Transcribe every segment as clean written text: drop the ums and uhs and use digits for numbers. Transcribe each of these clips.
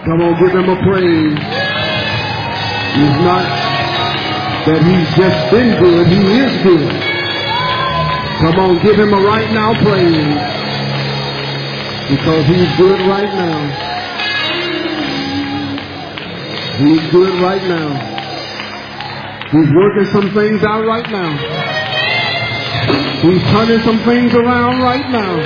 Come on, give him a praise. He's not that he's just been good, he is good. Come on, give him a right now praise. Because he's good right now. He's good right now. He's working some things out right now. He's turning some things around right now.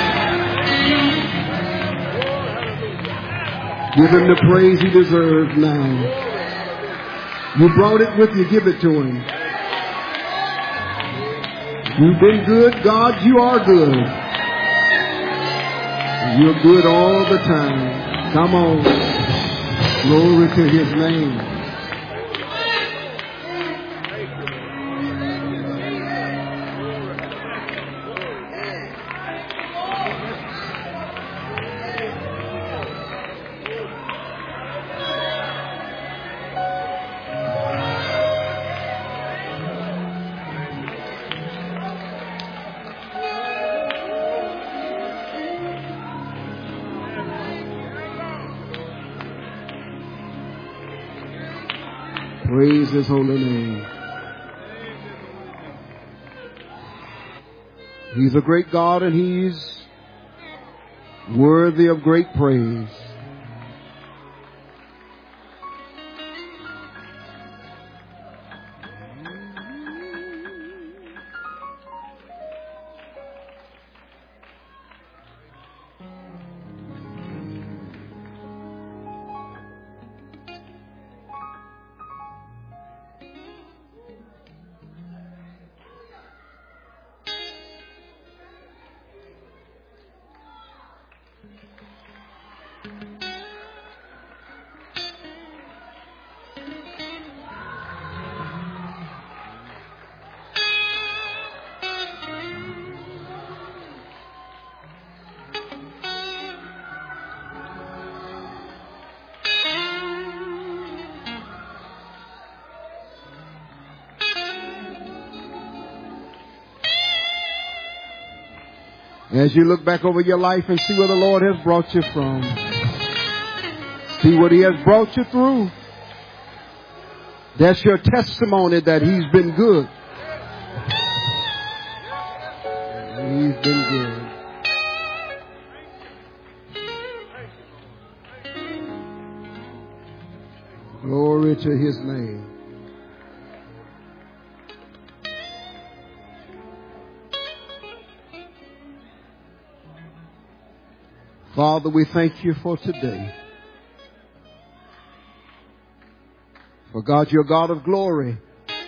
Give him the praise he deserves now. You brought it with you, give it to him. You've been good, God, you are good. You're good all the time. Come on. Glory to his name. Praise his holy name. He's a great God and he's worthy of great praise. As you look back over your life and see where the Lord has brought you from, see what he has brought you through, that's your testimony that he's been good. He's been good. Glory to his name. Father, we thank you for today. For God, you're God of glory.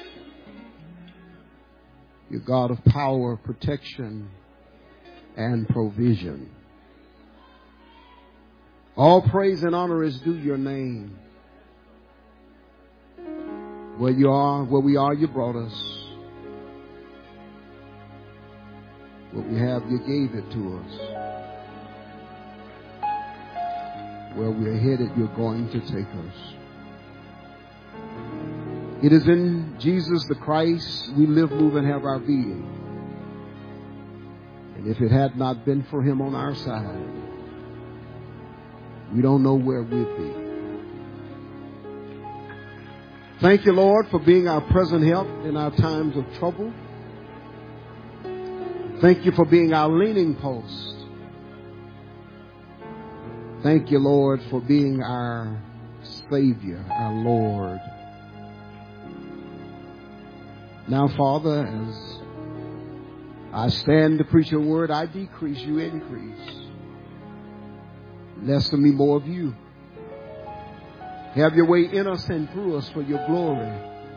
You're God of power, protection, and provision. All praise and honor is due your name. Where you are, where we are, you brought us. What we have, you gave it to us. Where we are headed, you're going to take us. It is in Jesus the Christ we live, move, and have our being. And if it had not been for him on our side, we don't know where we'd be. Thank you, Lord, for being our present help in our times of trouble. Thank you for being our leaning post. Thank you, Lord, for being our Savior, our Lord. Now, Father, as I stand to preach your word, I decrease, you increase. Less of me, more of you. Have your way in us and through us for your glory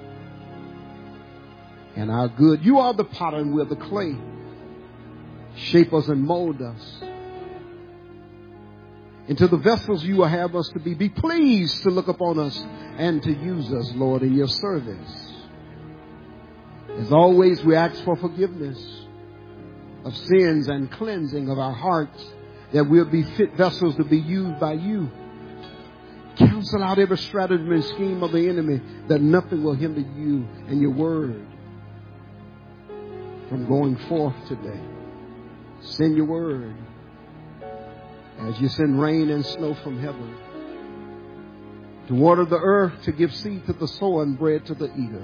and our good. You are the potter and we're the clay. Shape us and mold us into the vessels you will have us to be. Be pleased to look upon us and to use us, Lord, in your service. As always, we ask for forgiveness of sins and cleansing of our hearts, that we'll be fit vessels to be used by you. Cancel out every stratagem and scheme of the enemy, that nothing will hinder you and your word from going forth today. Send your word as you send rain and snow from heaven. to water the earth, to give seed to the sower and bread to the eater.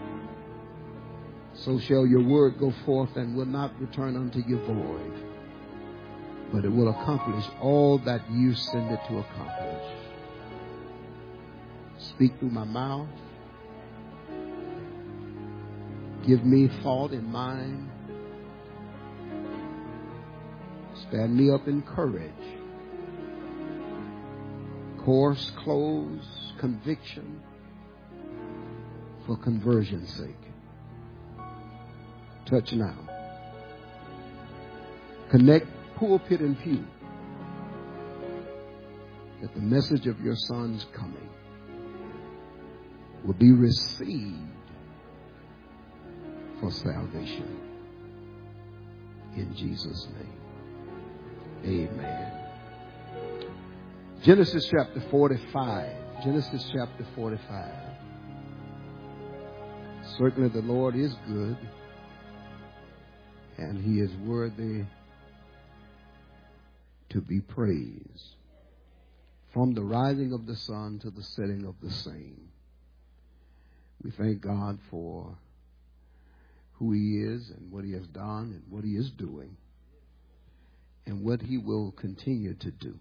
So shall your word go forth and will not return unto you void, but it will accomplish all that you send it to accomplish. Speak through my mouth. Give me thought in mind. Stand me up in courage. Course, close, conviction for conversion's sake. Touch now. Connect pulpit and pew that the message of your son's coming will be received for salvation. In Jesus' name, amen. Genesis chapter 45. Genesis chapter 45. Certainly the Lord is good, and he is worthy to be praised. From the rising of the sun to the setting of the same. We thank God for who he is and what he has done and what he is doing and what he will continue to do.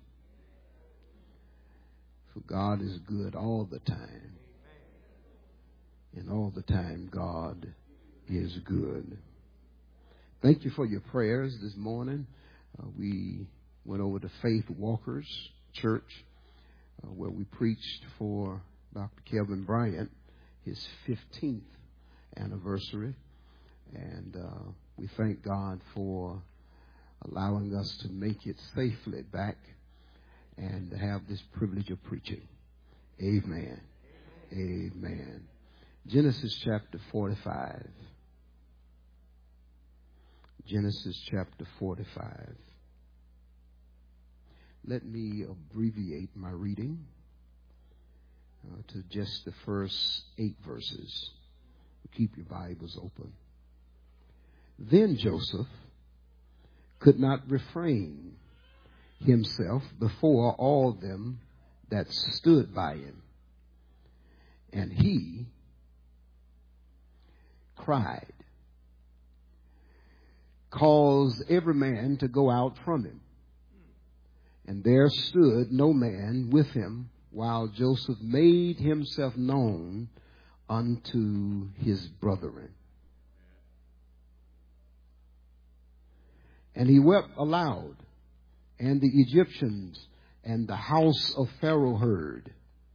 For God is good all the time. And all the time God is good. Thank you for your prayers this morning. We went over to Faith Walkers Church where we preached for Dr. Kevin Bryant his 15th anniversary. And we thank God for allowing us to make it safely back and to have this privilege of preaching. Amen. Amen. Genesis chapter 45. Genesis chapter 45. Let me abbreviate my reading to just the first 8 verses. Keep your Bibles open. Then Joseph could not refrain himself before all them that stood by him. And he cried, caused every man to go out from him. And there stood no man with him, while Joseph made himself known unto his brethren. And he wept aloud, and the Egyptians and the house of Pharaoh heard.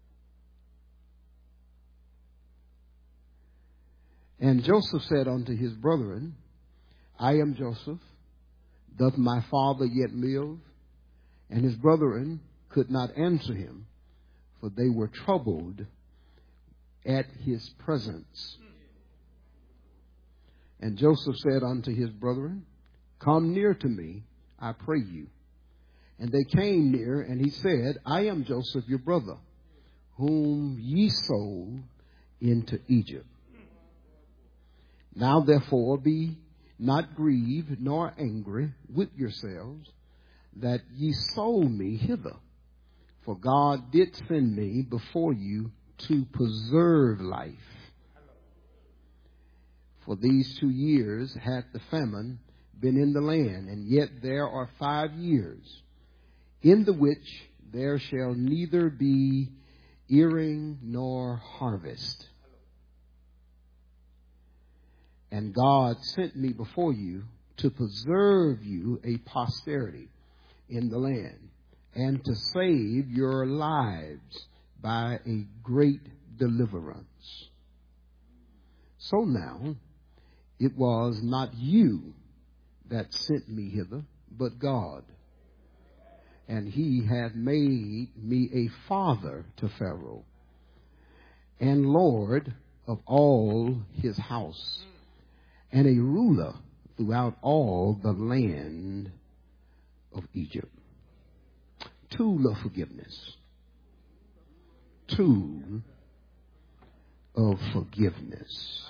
And Joseph said unto his brethren, I am Joseph. Doth my father yet live? And his brethren could not answer him, for they were troubled at his presence. And Joseph said unto his brethren, Come near to me, I pray you. And they came near, and he said, I am Joseph your brother, whom ye sold into Egypt. Now therefore be not grieved nor angry with yourselves, that ye sold me hither. For God did send me before you to preserve life. For these 2 years hath the famine been in the land, and yet there are 5 years, in the which there shall neither be earing nor harvest. And God sent me before you to preserve you a posterity in the land, and to save your lives by a great deliverance. So now it was not you that sent me hither, but God. And he hath made me a father to Pharaoh, and Lord of all his house, and a ruler throughout all the land of Egypt. Tool of forgiveness. Tool of forgiveness.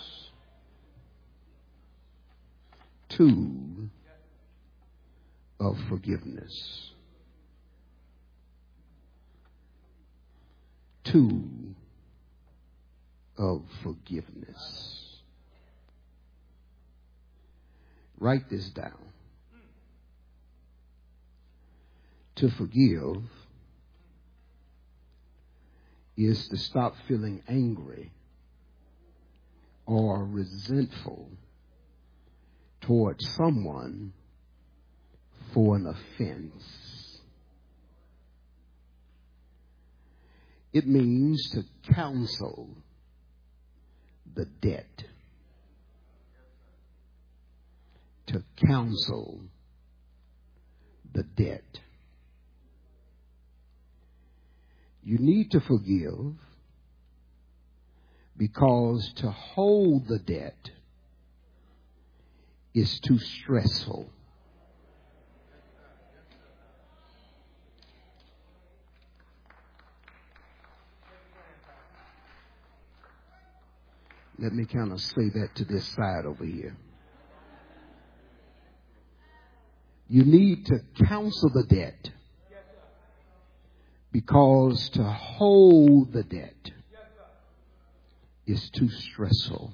Tool of forgiveness. Tool of forgiveness. Write this down. To forgive is to stop feeling angry or resentful towards someone for an offense. It means to cancel the debt. To cancel the debt. You need to forgive because to hold the debt is too stressful. Let me kind of say that to this side over here. You need to cancel the debt because to hold the debt is too stressful.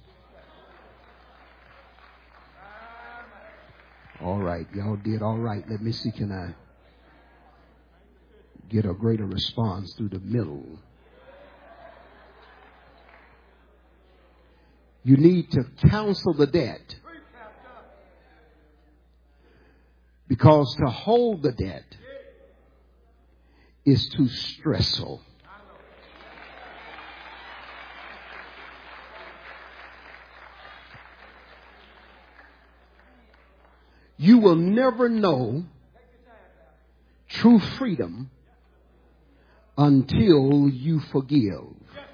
All right, y'all did all right. Let me see, can I get a greater response through the middle? You need to cancel the debt because to hold the debt is too stressful. You will never know true freedom until you forgive.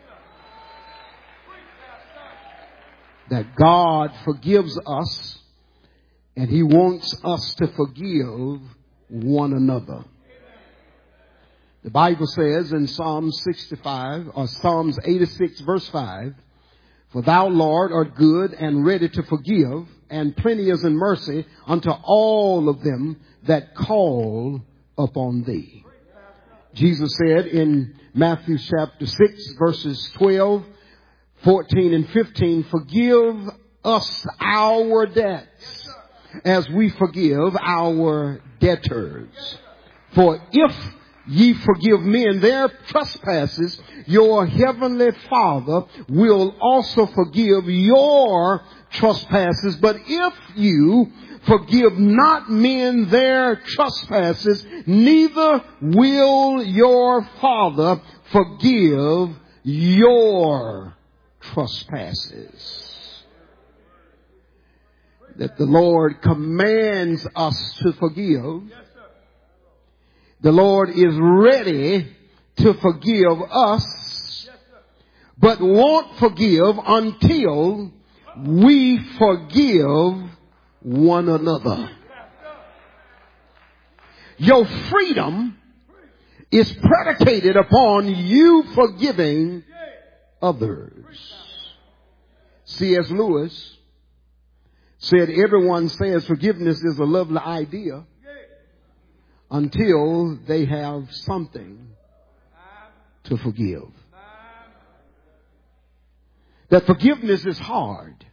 That God forgives us and He wants us to forgive one another. The Bible says in Psalm 65 or Psalms 86 verse 5, for thou, Lord, art good and ready to forgive, and plenteous in mercy unto all of them that call upon thee. Jesus said in Matthew chapter 6 verses 12, 14 and 15, forgive us our debts as we forgive our debtors. For if ye forgive men their trespasses, your heavenly Father will also forgive your trespasses. But if you forgive not men their trespasses, neither will your Father forgive your trespasses. That the Lord commands us to forgive. The Lord is ready to forgive us, but won't forgive until we forgive one another. Your freedom is predicated upon you forgiving others. C.S. Lewis said everyone says forgiveness is a lovely idea until they have something to forgive. That forgiveness is hard.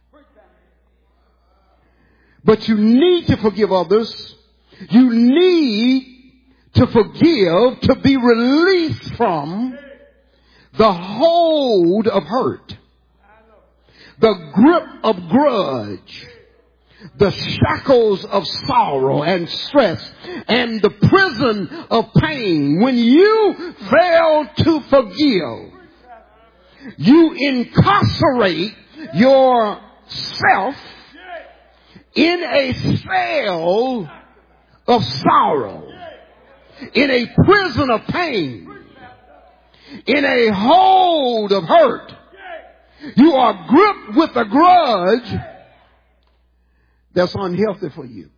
But you need to forgive others. You need to forgive to be released from the hold of hurt, the grip of grudge, the shackles of sorrow and stress, and the prison of pain. When you fail to forgive, you incarcerate yourself in a cell of sorrow, in a prison of pain, in a hold of hurt. You are gripped with a grudge that's unhealthy for you.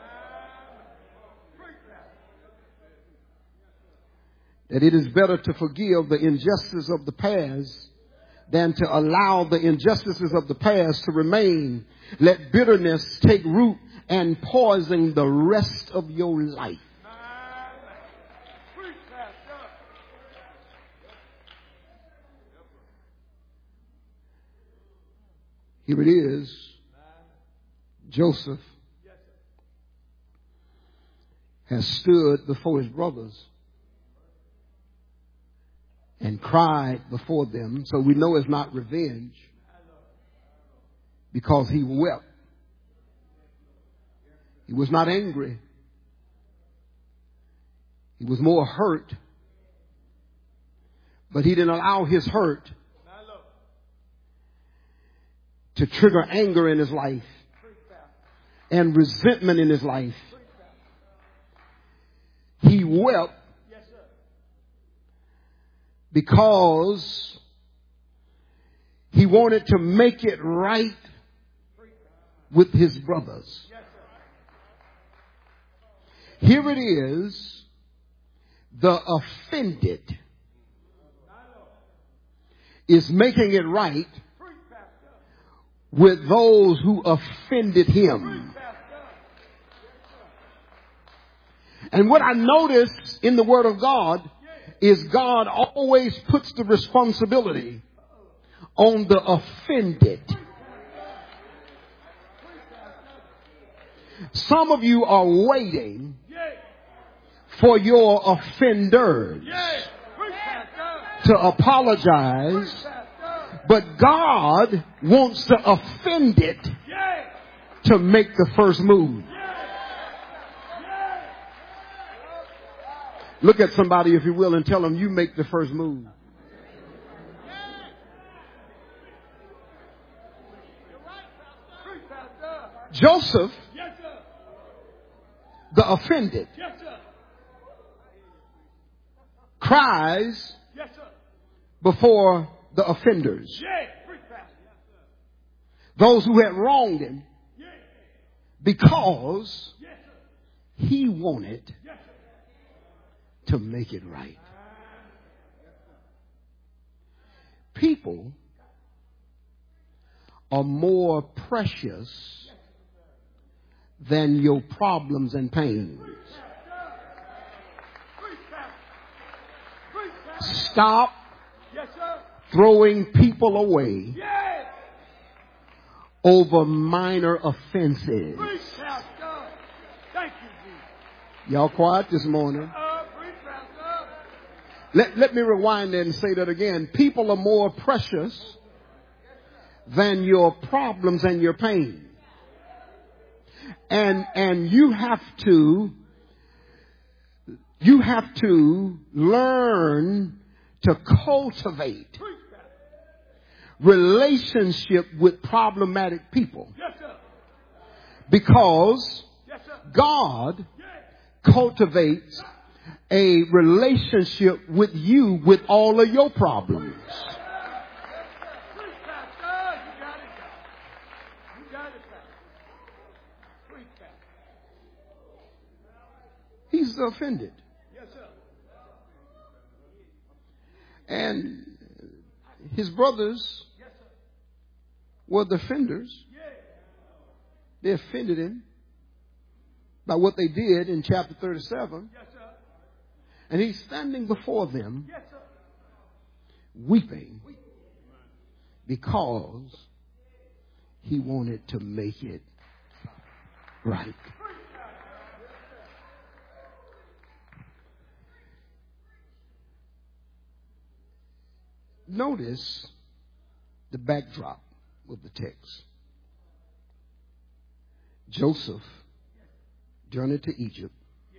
That it is better to forgive the injustice of the past than to allow the injustices of the past to remain. Let bitterness take root and poison the rest of your life. Here it is. Joseph has stood before his brothers and cried before them. So we know it's not revenge, because he wept. He was not angry. He was more hurt. But he didn't allow his hurt to trigger anger in his life and resentment in his life. He wept because he wanted to make it right with his brothers. Here it is, the offended is making it right with those who offended him. And what I notice in the Word of God is God always puts the responsibility on the offended. Some of you are waiting for your offenders to apologize, but God wants the offended to make the first move. Look at somebody, if you will, and tell them, you make the first move. Joseph, the offended, cries before the offenders, those who had wronged him, because he wanted to make it right. People are more precious than your problems and pains. Stop throwing people away over minor offenses. Y'all quiet this morning? Let me rewind and say that again. People are more precious than your problems and your pain. And you have to learn to cultivate relationship with problematic people. Because God cultivates a relationship with you with all of your problems. He's offended. And his brothers were the offenders. They offended him by what they did in chapter 37. And he's standing before them weeping because he wanted to make it right. Notice the backdrop of the text. Joseph journeyed to Egypt.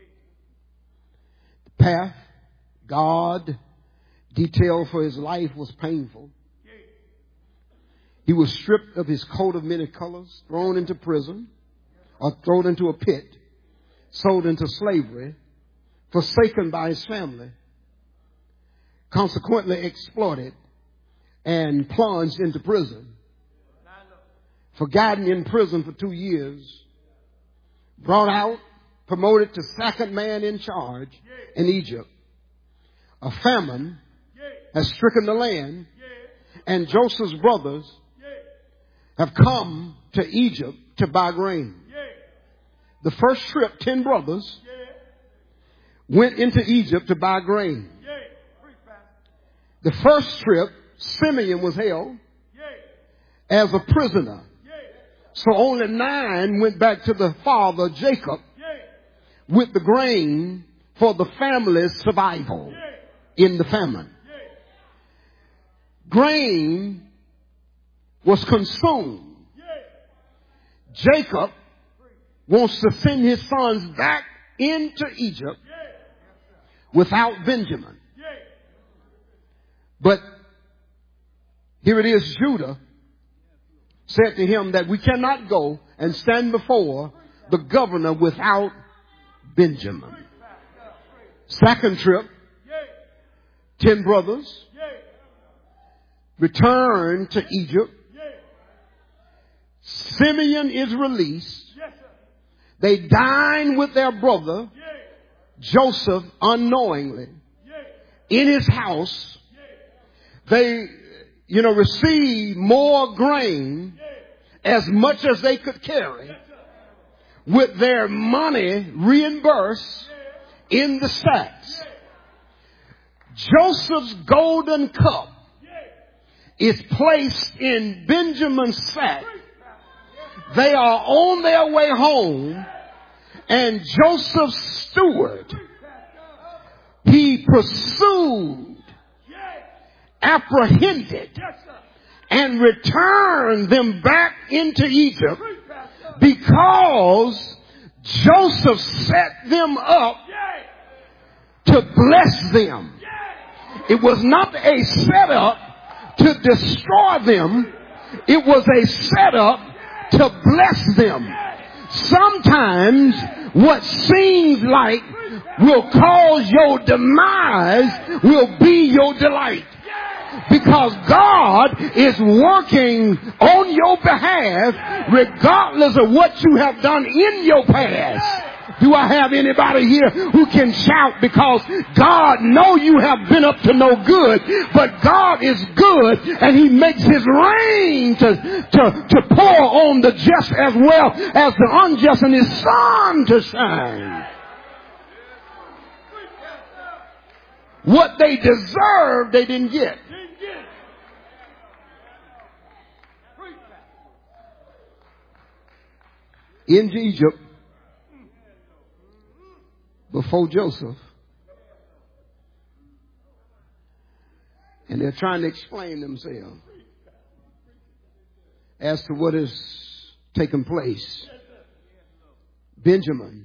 The path God detailed for his life was painful. He was stripped of his coat of many colors, thrown into prison, or thrown into a pit, sold into slavery, forsaken by his family, consequently exploited and plunged into prison, forgotten in prison for 2 years, brought out, promoted to second man in charge in Egypt. A famine has stricken the land, and Joseph's brothers have come to Egypt to buy grain. The first trip, 10 brothers went into Egypt to buy grain. The first trip, Simeon was held, as a prisoner. So only 9 went back to the father, Jacob, with the grain for the family's survival in the famine. Grain was consumed. Jacob wants to send his sons back into Egypt without Benjamin. But here it is, Judah said to him that we cannot go and stand before the governor without Benjamin. Second trip, 10 brothers return to Egypt. Simeon is released. They dine with their brother, Joseph, unknowingly, in his house. They, receive more grain, as much as they could carry, with their money reimbursed in the sacks. Joseph's golden cup is placed in Benjamin's sack. They are on their way home, and Joseph's steward, he pursued, apprehended, and returned them back into Egypt because Joseph set them up to bless them. It was not a setup to destroy them. It was a setup to bless them. Sometimes what seems like will cause your demise will be your delight. Because God is working on your behalf regardless of what you have done in your past. Do I have anybody here who can shout? Because God knows you have been up to no good, but God is good and He makes His rain to pour on the just as well as the unjust, and His sun to shine. What they deserved, they didn't get. In Egypt, before Joseph, and they're trying to explain themselves as to what has taken place. Benjamin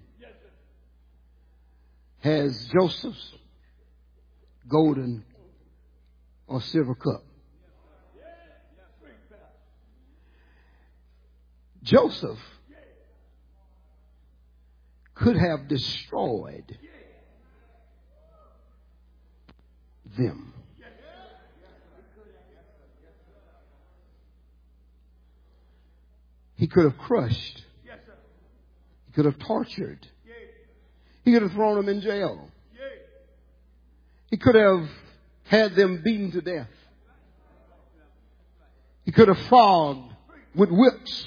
has Joseph's golden or silver cup. Joseph could have destroyed them. He could have crushed. He could have tortured. He could have thrown them in jail. He could have had them beaten to death. He could have flogged with whips.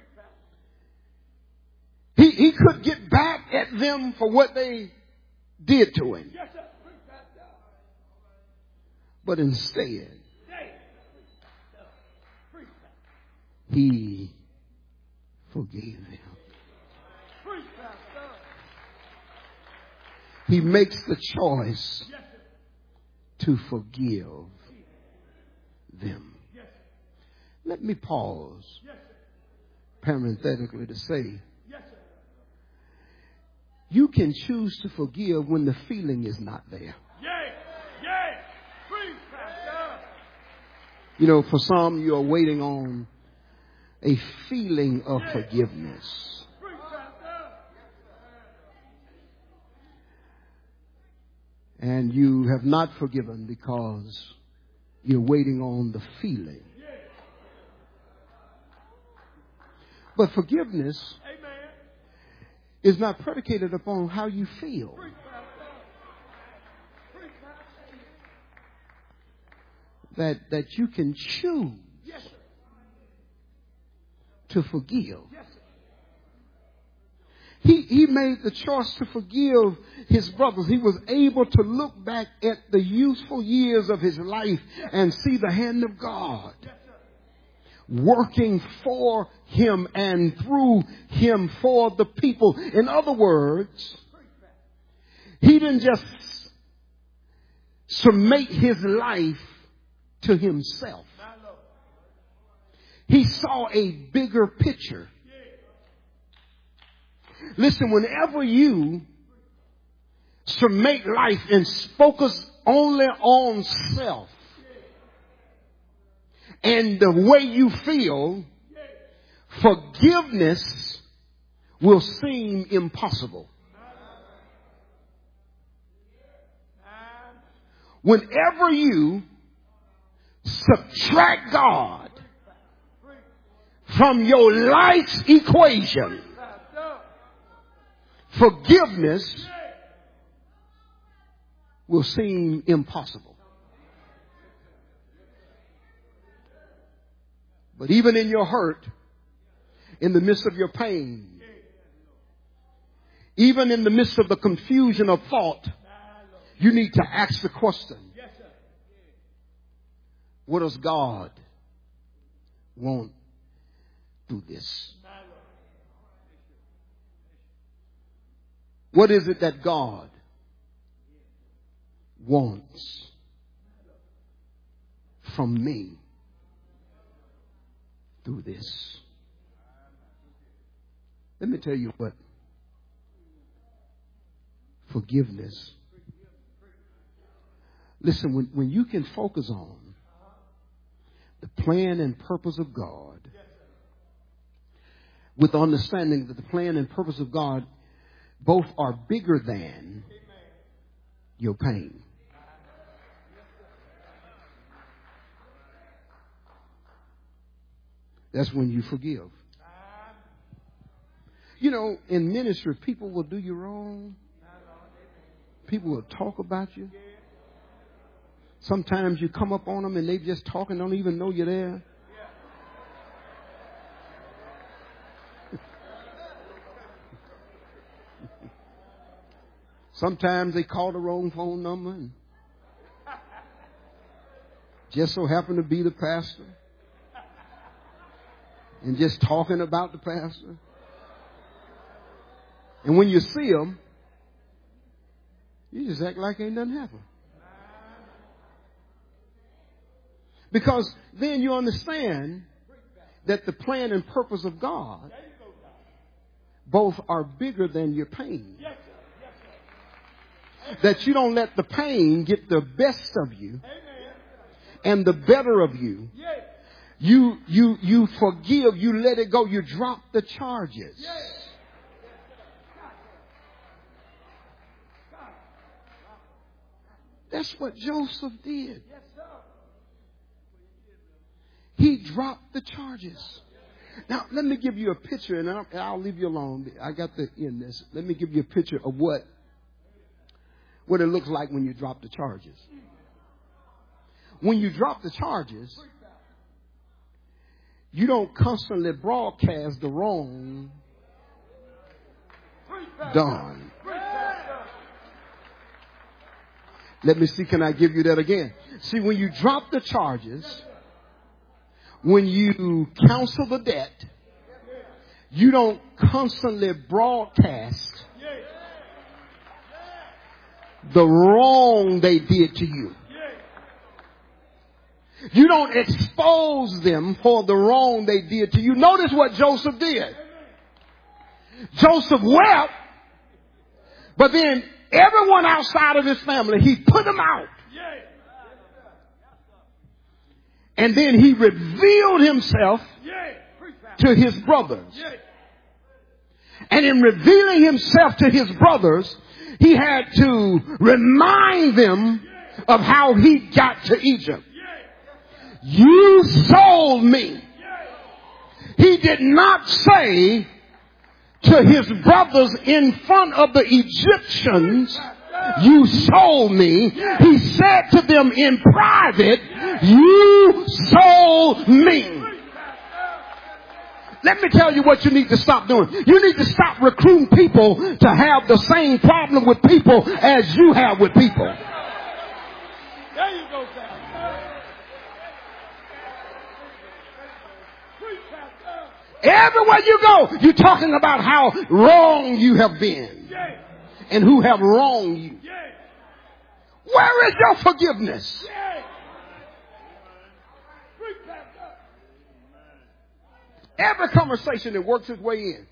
He could get back at them for what they did to him. But instead, He forgave them. He makes the choice to forgive them. Let me pause parenthetically to say, you can choose to forgive when the feeling is not there. For some, you are waiting on a feeling of forgiveness. And you have not forgiven because you're waiting on the feeling. But forgiveness is not predicated upon how you feel. That you can choose to forgive. He made the choice to forgive his brothers. He was able to look back at the youthful years of his life and see the hand of God working for him and through him for the people. In other words, he didn't just summate his life to himself. He saw a bigger picture. Listen, whenever you summate life and focus only on self and the way you feel, forgiveness will seem impossible. Whenever you subtract God from your life's equation, forgiveness will seem impossible. But even in your hurt, in the midst of your pain, even in the midst of the confusion of thought, you need to ask the question, what does God want through this? What is it that God wants from me through this? Let me tell you what forgiveness. Listen, when you can focus on the plan and purpose of God, with understanding that the plan and purpose of God both are bigger than your pain. That's when you forgive. You know, in ministry, people will do you wrong. People will talk about you. Sometimes you come up on them and they just talk and don't even know you're there. Sometimes they call the wrong phone number and just so happen to be the pastor and just talking about the pastor. And when you see them, you just act like ain't nothing happened. Because then you understand that the plan and purpose of God both are bigger than your pain. That you don't let the pain get the best of you and the better of you. You forgive, you let it go, you drop the charges. That's what Joseph did. He dropped the charges. Now, let me give you a picture, and I'll leave you alone. I got to end this. Let me give you a picture of what it looks like when you drop the charges. When you drop the charges, you don't constantly broadcast the wrong done. Let me see, can I give you that again? See, when you drop the charges, when you counsel the debt, you don't constantly broadcast the wrong they did to you. You don't expose them for the wrong they did to you. Notice what Joseph did. Joseph wept, but then everyone outside of his family, he put them out. And then he revealed himself to his brothers. And in revealing himself to his brothers, he had to remind them of how he got to Egypt. You sold me. He did not say to his brothers in front of the Egyptians, you sold me. He said to them in private, you sold me. Let me tell you what you need to stop doing. You need to stop recruiting people to have the same problem with people as you have with people. There you go, Everywhere you go, you're talking about how wrong you have been and who have wronged you. Where is your forgiveness? Every conversation that works its way in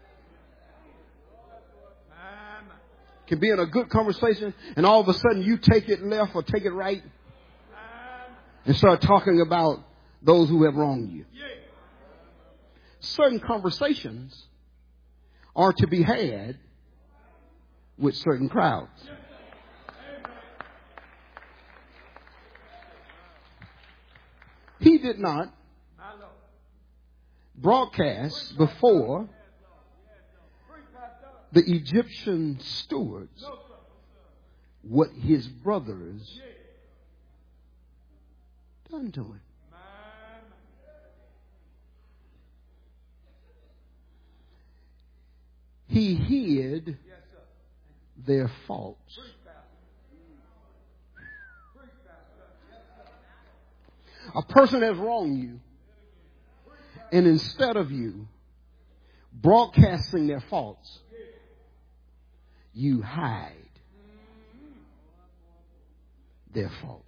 can be in a good conversation, and all of a sudden you take it left or take it right and start talking about those who have wronged you. Certain conversations are to be had with certain crowds. He did not broadcast before the Egyptian stewards what his brothers done to him. He hid their faults. A person has wronged you, and instead of you broadcasting their faults, you hide their faults.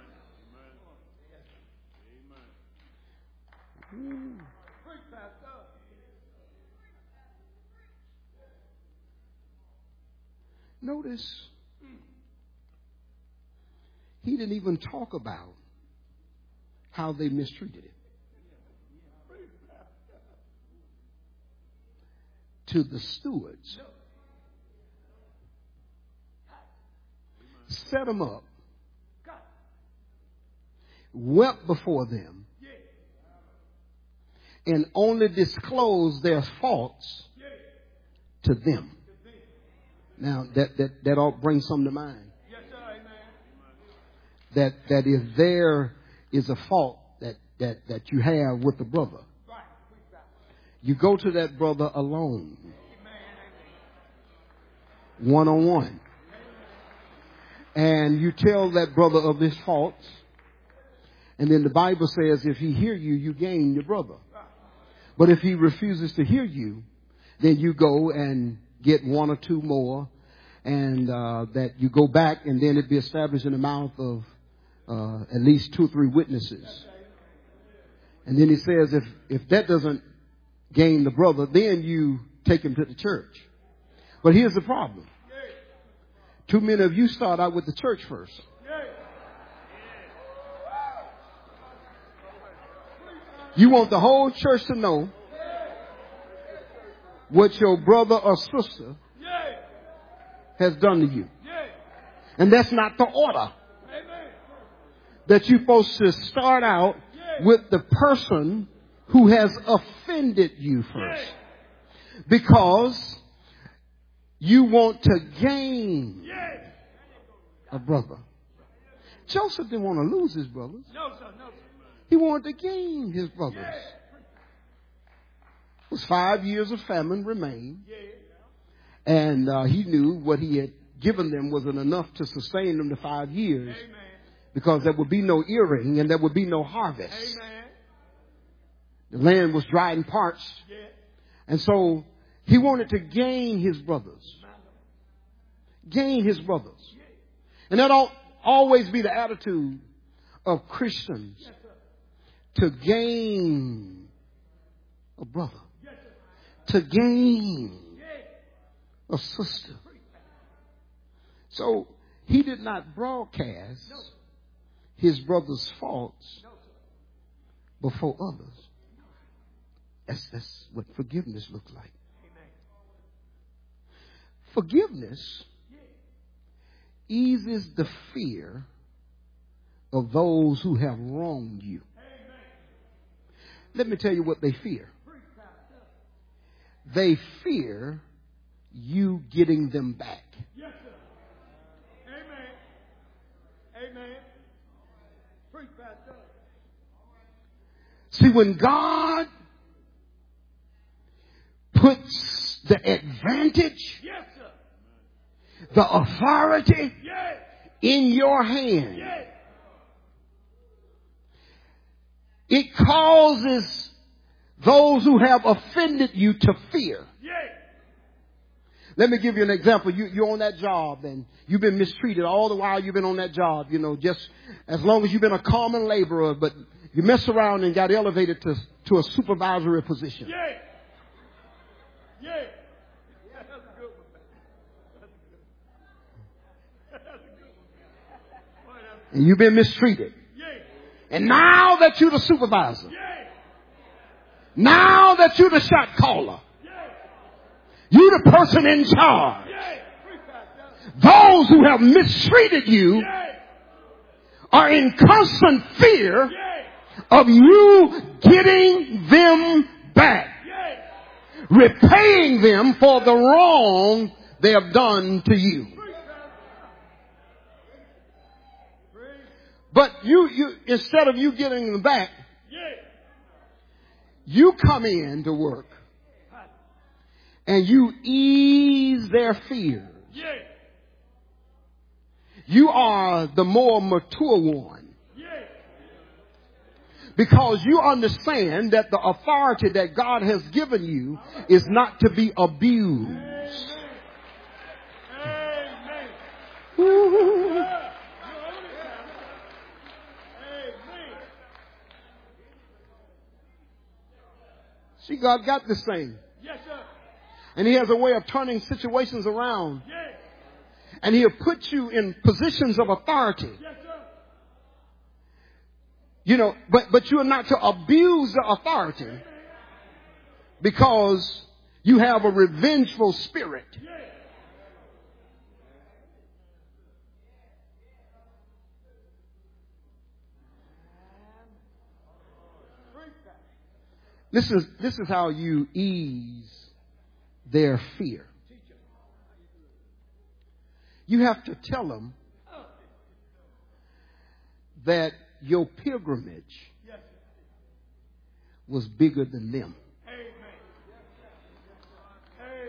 Notice, he didn't even talk about how they mistreated him. To the stewards, set them up, wept before them, and only disclosed their faults to them. Now, that all brings something to mind. That if there is a fault that you have with the brother, you go to that brother alone, one-on-one, and you tell that brother of his faults. And then the Bible says if he hear you, you gain your brother. But if he refuses to hear you, then you go and get one or two more, and that you go back, and then it be established in the mouth of at least 2 or 3 witnesses. And then he says if that doesn't gain the brother, then you take him to the church. But here's the problem. Too many of you start out with the church first. You want the whole church to know what your brother or sister has done to you. And that's not the order. That you're supposed to start out with the person who has offended you first. Because you want to gain a brother. Joseph didn't want to lose his brothers. He wanted to gain his brothers. It was 5 years of famine remained. And he knew what he had given them wasn't enough to sustain them to 5 years. Because there would be no earring and there would be no harvest. The land was dry and parched. And so he wanted to gain his brothers. Gain his brothers. And that ought always be the attitude of Christians. To gain a brother. To gain a sister. So he did not broadcast his brother's faults before others. That's what forgiveness looks like. Forgiveness eases the fear of those who have wronged you. Let me tell you what they fear. They fear you getting them back. Yes, sir. Amen. Amen. Preach, Pastor. See, when God puts the advantage, Yes, sir. the authority Yes. in your hand, Yes. it causes those who have offended you to fear. Yeah. Let me give you an example. You're on that job and you've been mistreated all the while you've been on that job, you know, just as long as you've been a common laborer, but you mess around and got elevated to a supervisory position. Yeah. Yeah. That's a good one. That's a good one. And you've been mistreated. Yeah. And now that you're the supervisor, Yeah. now that you're the shot caller, you're the person in charge. Those who have mistreated you are in constant fear of you getting them back, repaying them for the wrong they have done to you. But you instead of you getting them back, you come in to work and you ease their fears. You are the more mature one. Because you understand that the authority that God has given you is not to be abused. Amen. See, God got this thing. Yes, sir. And He has a way of turning situations around. Yes. And He'll put you in positions of authority. Yes, sir. You know, but you are not to abuse the authority because you have a revengeful spirit. Yes. This is how you ease their fear. You have to tell them that your pilgrimage was bigger than them. Amen. Amen.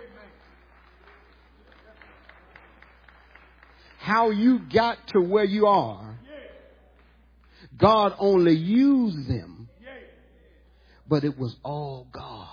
How you got to where you are, God only used them, but it was all God.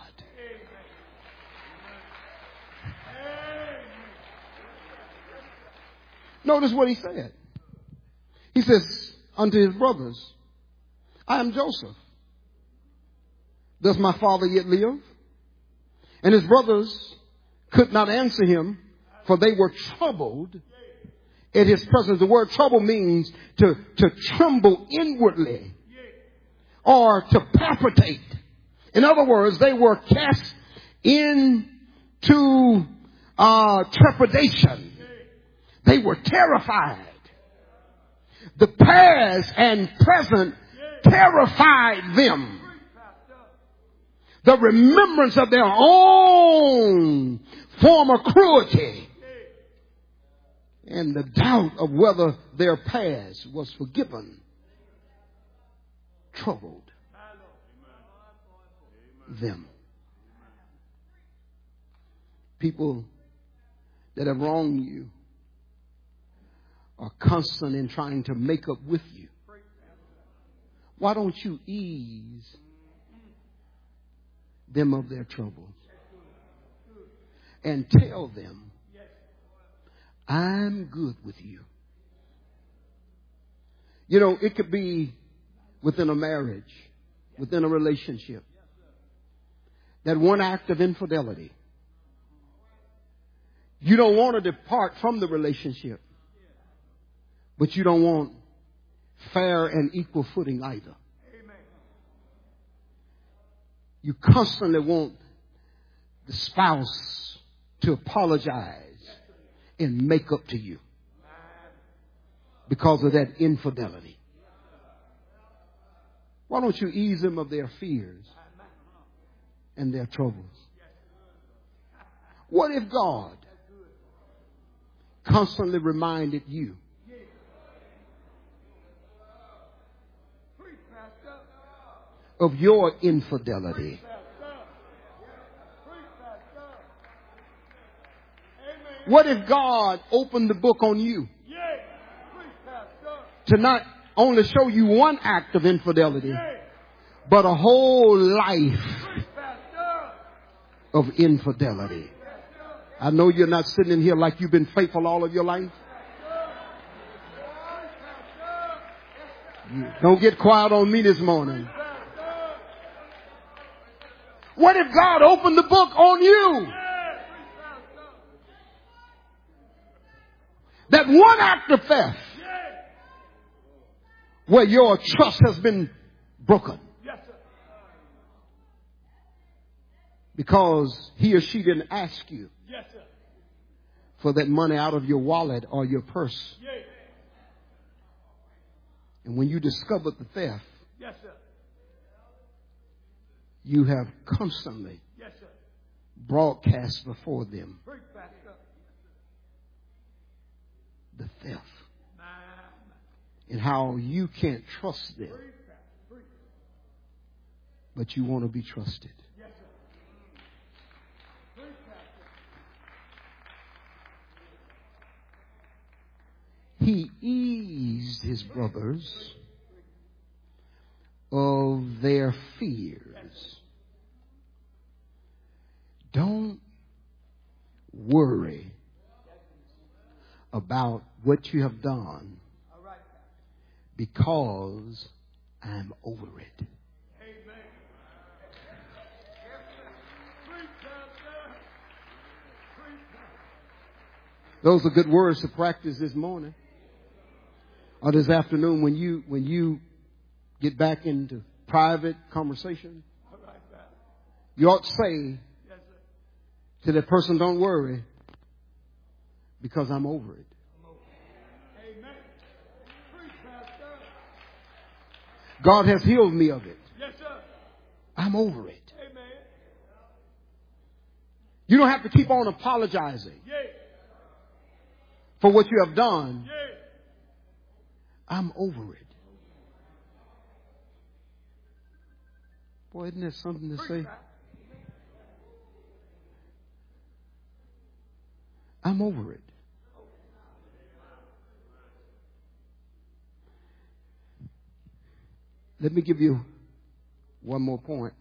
Notice what He said. He says unto His brothers, I am Joseph. Does my father yet live? And His brothers could not answer Him, for they were troubled at His presence. The word trouble means to tremble inwardly or to palpitate. In other words, they were cast into trepidation. They were terrified. The past and present terrified them. The remembrance of their own former cruelty and the doubt of whether their past was forgiven troubled them. People that have wronged you are constant in trying to make up with you. Why don't you ease them of their troubles and tell them, I'm good with you. You know, it could be within a marriage, within a relationship, that one act of infidelity. You don't want to depart from the relationship, but you don't want fair and equal footing either. You constantly want the spouse to apologize and make up to you because of that infidelity. Why don't you ease them of their fears and their troubles? What if God constantly reminded you of your infidelity? What if God opened the book on you to not only show you one act of infidelity, but a whole life of infidelity. I know you're not sitting in here like you've been faithful all of your life. Don't get quiet on me this morning. What if God opened the book on you? That one act of theft where your trust has been broken. Because he or she didn't ask you for that money out of your wallet or your purse. And when you discovered the theft, you have constantly broadcast before them the theft and how you can't trust them, but you want to be trusted. He eased his brothers of their fears. Don't worry about what you have done because I'm over it. Those are good words to practice this morning or this afternoon when you get back into private conversation. You ought to say to that person, don't worry because I'm over it. God has healed me of it. I'm over it. You don't have to keep on apologizing for what you have done. I'm over it. Boy, isn't that something to say? I'm over it. Let me give you one more point.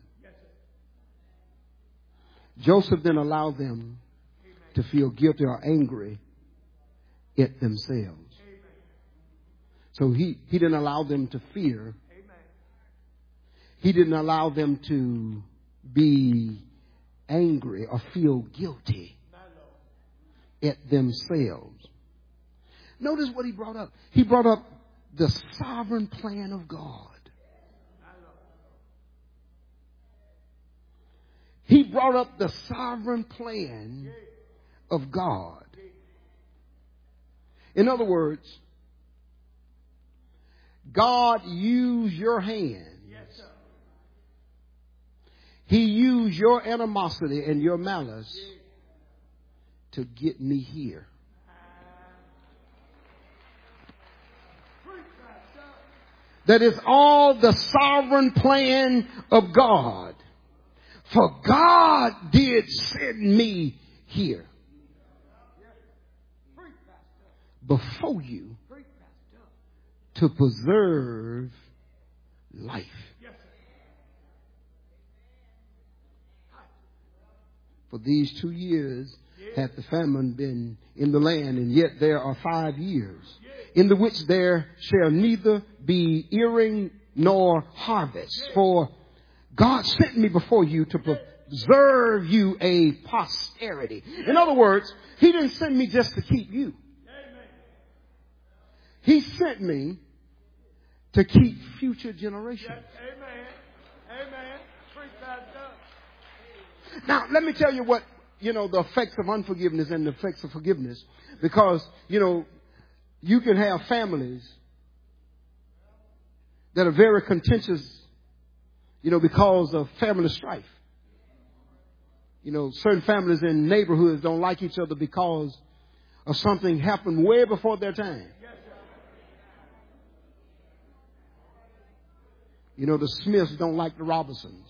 Joseph didn't allow them to feel guilty or angry at themselves. So he didn't allow them to fear. He didn't allow them to be angry or feel guilty at themselves. Notice what he brought up. He brought up the sovereign plan of God. He brought up the sovereign plan of God. In other words, God used your hands. He used your animosity and your malice to get me here. That is all the sovereign plan of God. For God did send me here before you to preserve life. For these 2 years hath the famine been in the land, and yet there are 5 years in the which there shall neither be earing nor harvest. For God sent me before you to preserve you a posterity. In other words, he didn't send me just to keep you. He sent me to keep future generations. Amen. Now, let me tell you what, the effects of unforgiveness and the effects of forgiveness. Because, you can have families that are very contentious, because of family strife. Certain families in neighborhoods don't like each other because of something happened way before their time. The Smiths don't like the Robinsons.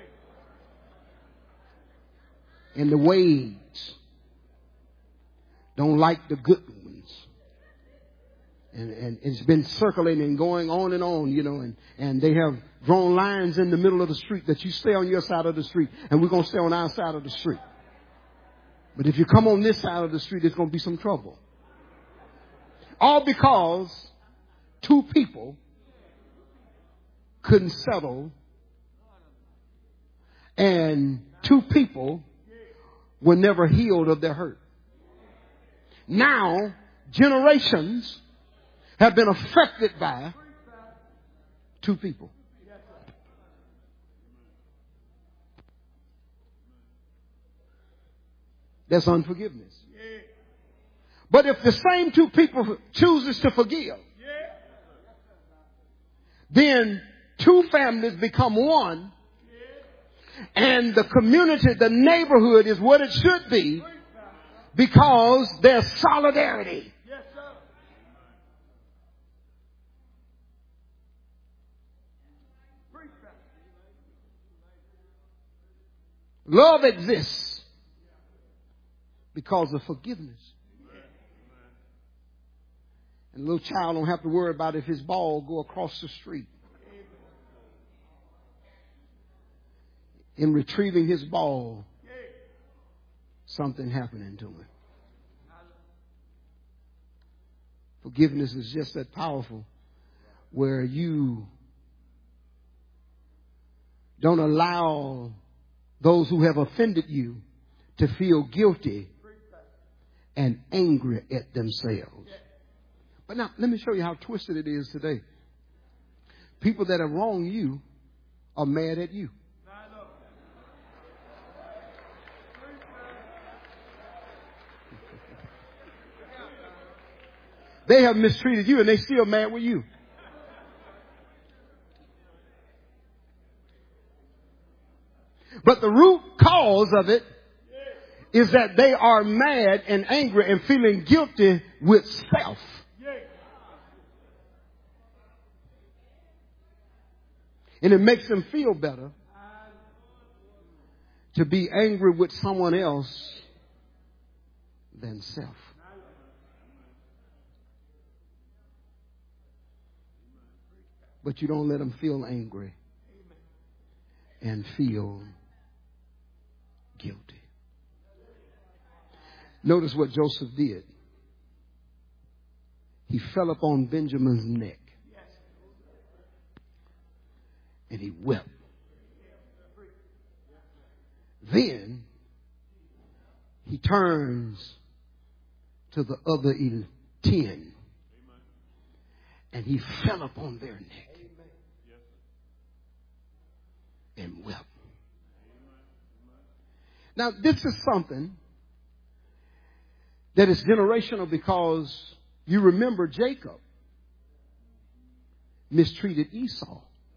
And the Wades don't like the Goodwins. And it's been circulating and going on, and they have drawn lines in the middle of the street that you stay on your side of the street and we're going to stay on our side of the street. But if you come on this side of the street, there's going to be some trouble. All because two people couldn't settle and two people were never healed of their hurt. Now, generations have been affected by two people. That's unforgiveness. But if the same two people chooses to forgive, then two families become one, and the community, the neighborhood is what it should be because there's solidarity. Love exists because of forgiveness. And a little child don't have to worry about if his ball go across the street. In retrieving his ball, something happening to him. Forgiveness is just that powerful, where you don't allow those who have offended you to feel guilty and angry at themselves. But now, let me show you how twisted it is today. People that have wronged you are mad at you. They have mistreated you and they still mad with you. But the root cause of it is that they are mad and angry and feeling guilty with self. And it makes them feel better to be angry with someone else than self. But you don't let them feel angry and feel guilty. Notice what Joseph did. He fell upon Benjamin's neck and he wept. Then he turns to the other 10 and he fell upon their neck and wept. Now, this is something that is generational because you remember Jacob mistreated Esau.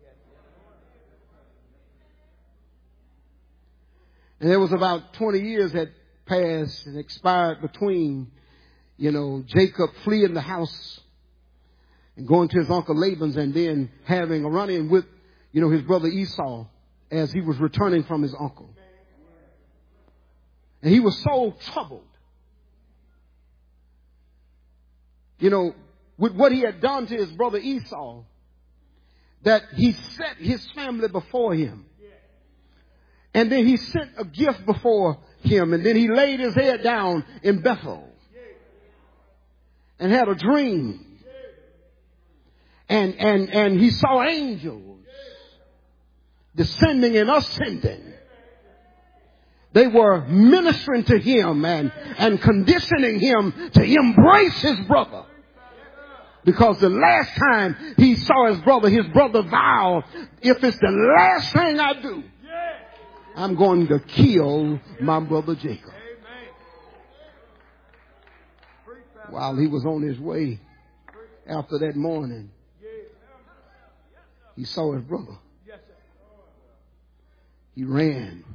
And there was about 20 years that passed and expired between, Jacob fleeing the house and going to his uncle Laban's and then having a run-in with, his brother Esau as he was returning from his uncle. And he was so troubled, with what he had done to his brother Esau, that he set his family before him. And then he sent a gift before him. And then he laid his head down in Bethel and had a dream. And he saw angels descending and ascending. They were ministering to him and conditioning him to embrace his brother. Because the last time he saw his brother vowed, if it's the last thing I do, I'm going to kill my brother Jacob. While he was on his way after that morning, he saw his brother. He ran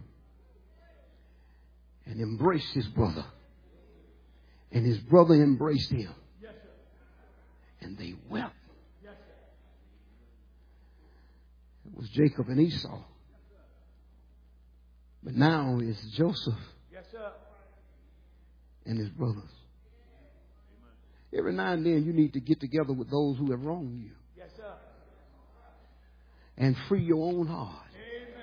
and embraced his brother. And his brother embraced him. And they wept. It was Jacob and Esau. But now it's Joseph and his brothers. Every now and then you need to get together with those who have wronged you. Yes, sir. And free your own heart. Amen.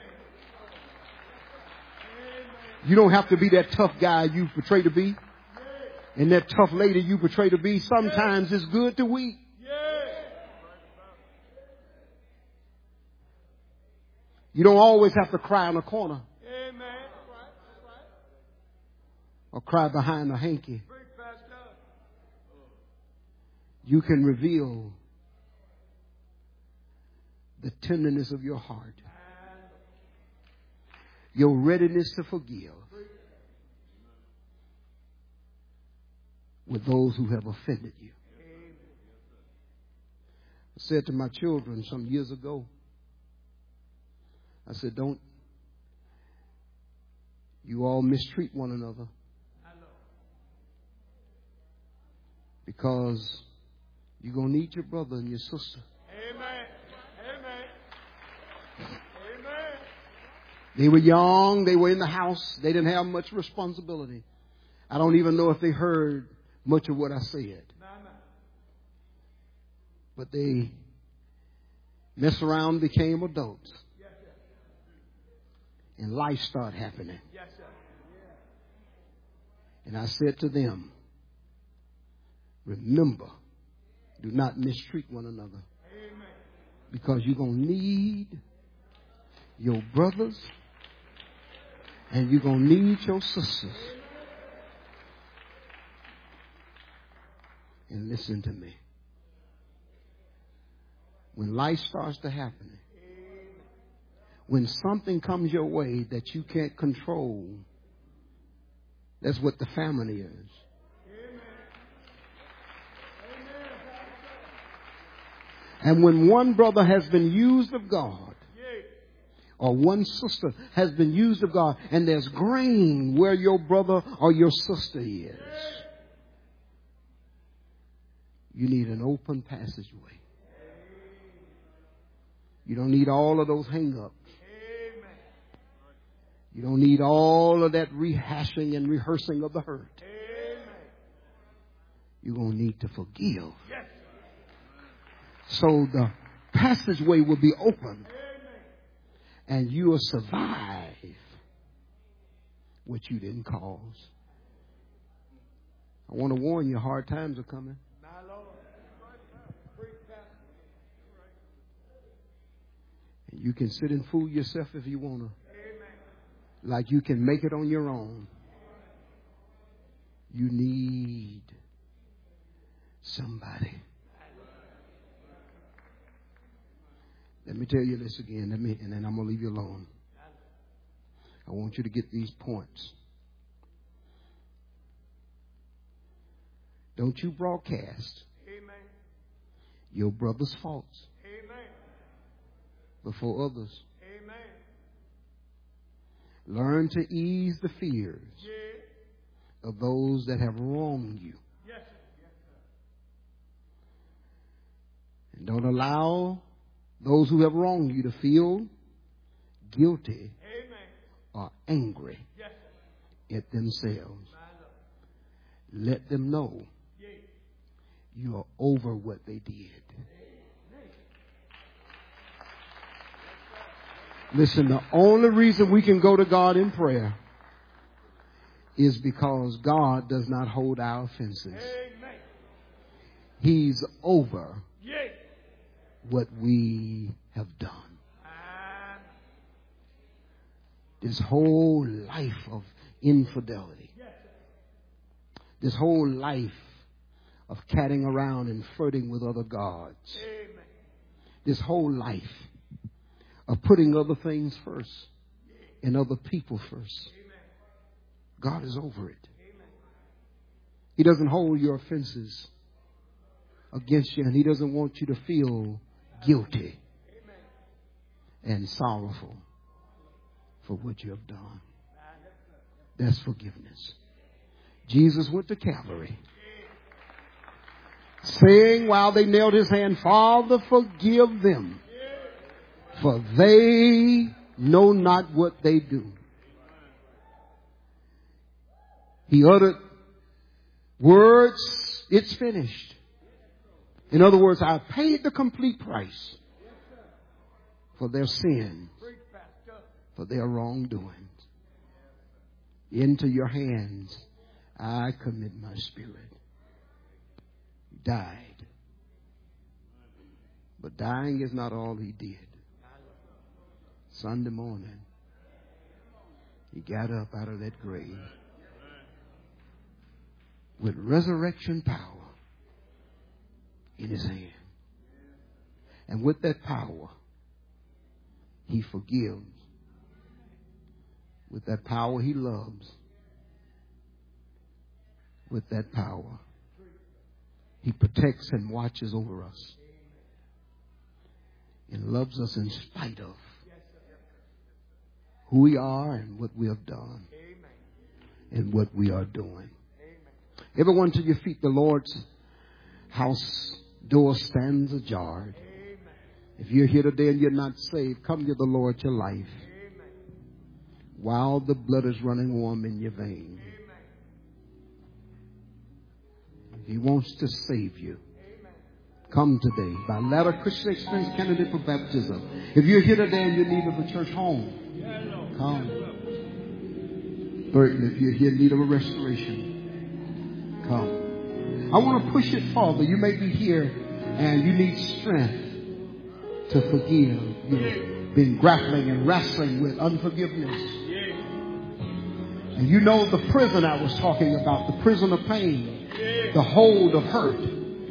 You don't have to be that tough guy you portray to be. And that tough lady you portray to be. Sometimes it's good to weep. You don't always have to cry in a corner. Amen. Or cry behind a hanky. You can reveal the tenderness of your heart. Your readiness to forgive with those who have offended you. I said to my children some years ago, I said, don't you all mistreat one another. Because you're going to need your brother and your sister. Amen. Amen. Amen. They were young. They were in the house. They didn't have much responsibility. I don't even know if they heard much of what I said. But they messed around, became adults. Yes, sir. And life started happening. Yes, sir. And I said to them, remember, do not mistreat one another. Amen. Because you're going to need your brothers and you're going to need your sisters. And listen to me. When life starts to happen, when something comes your way that you can't control, that's what the family is. And when one brother has been used of God, or one sister has been used of God, and there's grain where your brother or your sister is, you need an open passageway. You don't need all of those hang-ups. You don't need all of that rehashing and rehearsing of the hurt. You're going to need to forgive. So the passageway will be open. And you will survive what you didn't cause. I want to warn you, hard times are coming. And you can sit and fool yourself if you want to. Like you can make it on your own. You need somebody. Let me tell you this again, and then I'm going to leave you alone. I want you to get these points. Don't you broadcast your brother's faults before others. Learn to ease the fears of those that have wronged you. And don't allow those who have wronged you to feel guilty or angry at themselves. Let them know you are over what they did. Listen, the only reason we can go to God in prayer is because God does not hold our offenses. He's over what we have done. This whole life of infidelity, this whole life of catting around and flirting with other gods, this whole life of putting other things first and other people first. God is over it. He doesn't hold your offenses against you, and He doesn't want you to feel guilty and sorrowful for what you have done. That's forgiveness. Jesus went to Calvary, saying while they nailed His hand, Father, forgive them, for they know not what they do. He uttered words It's finished. In other words, I paid the complete price for their sins, for their wrongdoings. Into your hands I commit my spirit. He died. But dying is not all he did. Sunday morning, he got up out of that grave with resurrection power in his hand. And with that power, he forgives. With that power, he loves. With that power, he protects and watches over us and loves us in spite of who we are and what we have done and what we are doing. Everyone to your feet, the Lord's house door stands ajar. If you're here today and you're not saved, come to the Lord your life while the blood is running warm in your veins. He wants to save you. Come today. Bilateral Christian Experience candidate for baptism. If you're here today and you're in need of a church home, come. Thirdly, if you're here in need of a restoration, come. I want to push it further. You may be here and you need strength to forgive. You've been grappling and wrestling with unforgiveness. And you know the prison I was talking about, the prison of pain, the hold of hurt.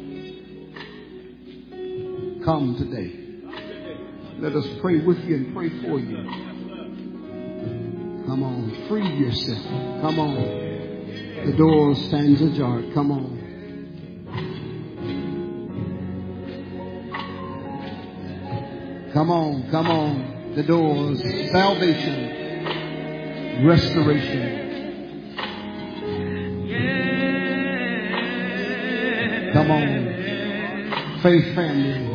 Come today. Let us pray with you and pray for you. Come on, free yourself. Come on. The door stands ajar. Come on. Come on, come on. The doors, salvation, restoration. Come on, faith family.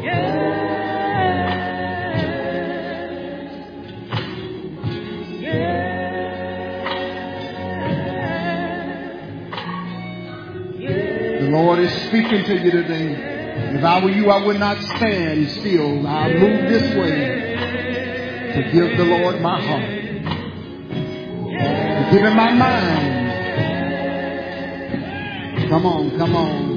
The Lord is speaking to you today. If I were you, I would not stand still. I'll move this way to give the Lord my heart, to give him my mind. Come on, come on.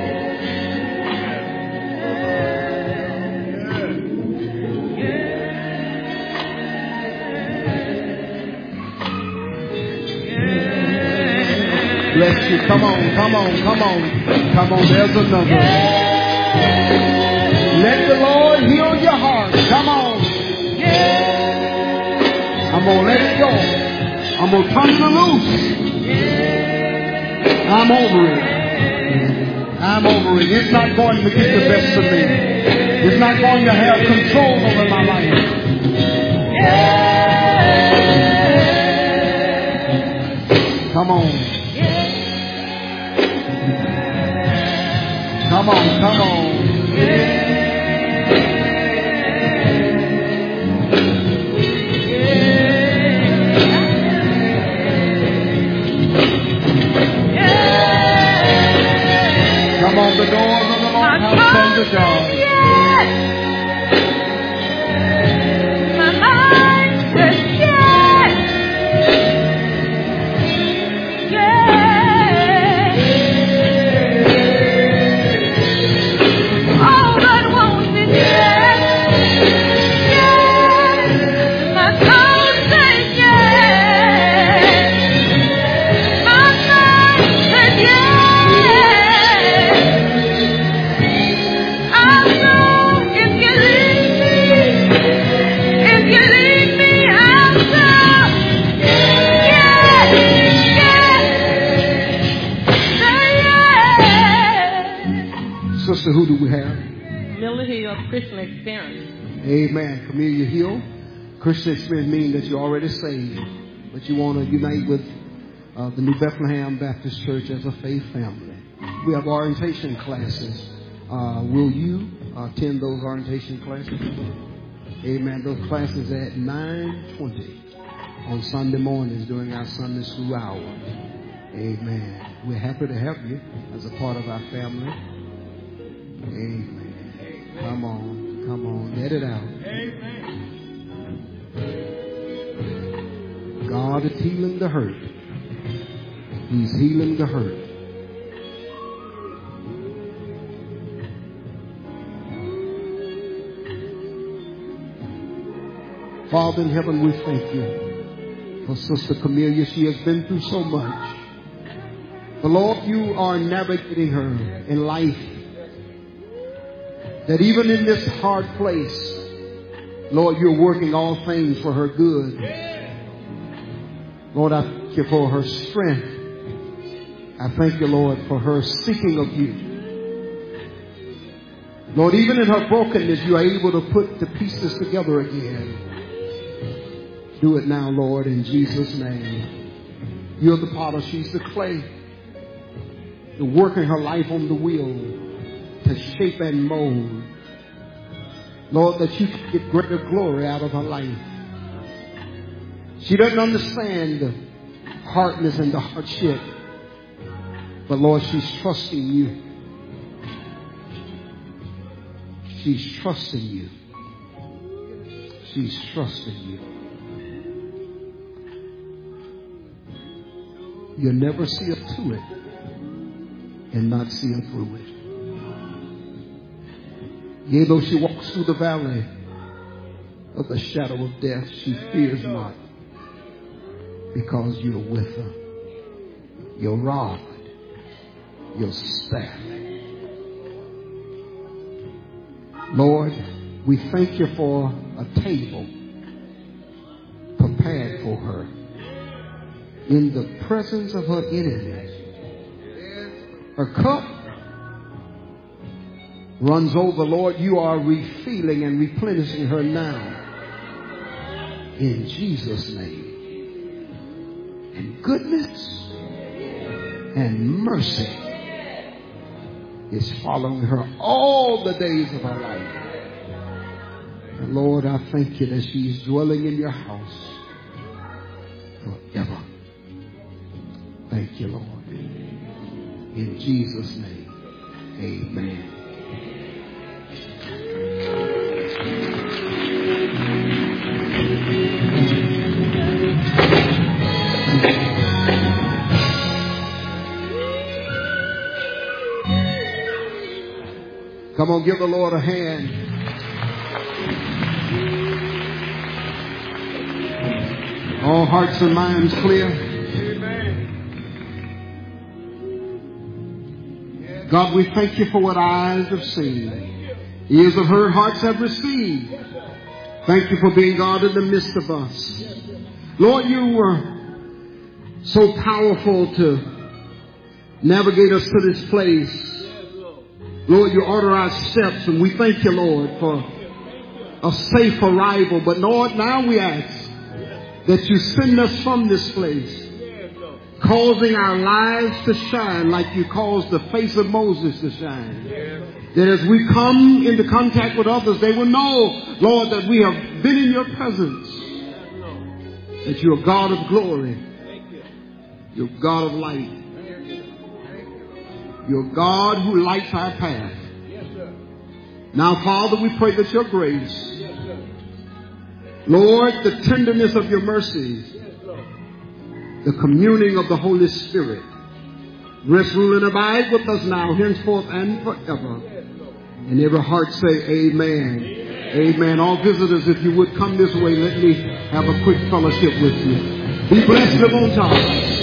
Bless you. Come on, come on, come on. Come on, there's another. Let the Lord heal your heart. Come on. I'm going to let it go. I'm going to turn you loose. I'm over it. I'm over it. It's not going to get the best of me. It's not going to have control over my life. Come on. Come on, come on. Come on, the doors of the Lord house stand ajar. My mind says yes. All that wants is yes. My soul says yes. My mind says yes. Sister, who do we have? Miller Hill Christian Experience. Amen. Camellia Hill. Christian Experience means that you're already saved, but you want to unite with the New Bethlehem Baptist Church as a faith family. We have orientation classes. Will you attend those orientation classes? Amen. Those classes at 9:20 on Sunday mornings during our Sunday school hour. Amen. We're happy to have you as a part of our family. Amen. Come on. Come on. Let it out. God is healing the hurt. He's healing the hurt. Father in heaven, we thank you for Sister Camelia. She has been through so much. But Lord, you are navigating her in life. That even in this hard place, Lord, you're working all things for her good. Lord, I thank you for her strength. I thank you, Lord, for her seeking of you. Lord, even in her brokenness, you are able to put the pieces together again. Do it now, Lord, in Jesus' name. You're the potter, she's the clay. You're working her life on the wheel to shape and mold. Lord, that you can get greater glory out of her life. She doesn't understand the hardness and the hardship. But Lord, she's trusting you. She's trusting you. She's trusting you. You'll never see her to it and not see her through it. Yea, though she walks through the valley of the shadow of death, she fears not, because you're with her. Your rod, your staff. Lord, we thank you for a table prepared for her in the presence of her enemies. Her cup runs over, Lord. You are refilling and replenishing her now. In Jesus' name. And goodness and mercy is following her all the days of her life. And Lord, I thank you that she's dwelling in your house forever. Thank you, Lord. In Jesus' name, amen. Come on, give the Lord a hand. All hearts and minds clear. God, we thank you for what eyes have seen, ears have heard, hearts have received. Thank you for being God in the midst of us. Lord, you were so powerful to navigate us to this place. Lord, you order our steps, and we thank you, Lord, for a safe arrival. But Lord, now we ask that you send us from this place, causing our lives to shine like you caused the face of Moses to shine. That as we come into contact with others, they will know, Lord, that we have been in your presence. That you're a God of glory. You're a God of light. You're a God who lights our path. Now, Father, we pray that your grace, Lord, the tenderness of your mercies, the communing of the Holy Spirit, rest, rule, and abide with us now, henceforth, and forever. And every heart say, amen. Amen. All visitors, if you would come this way, let me have a quick fellowship with you. Be blessed and on top.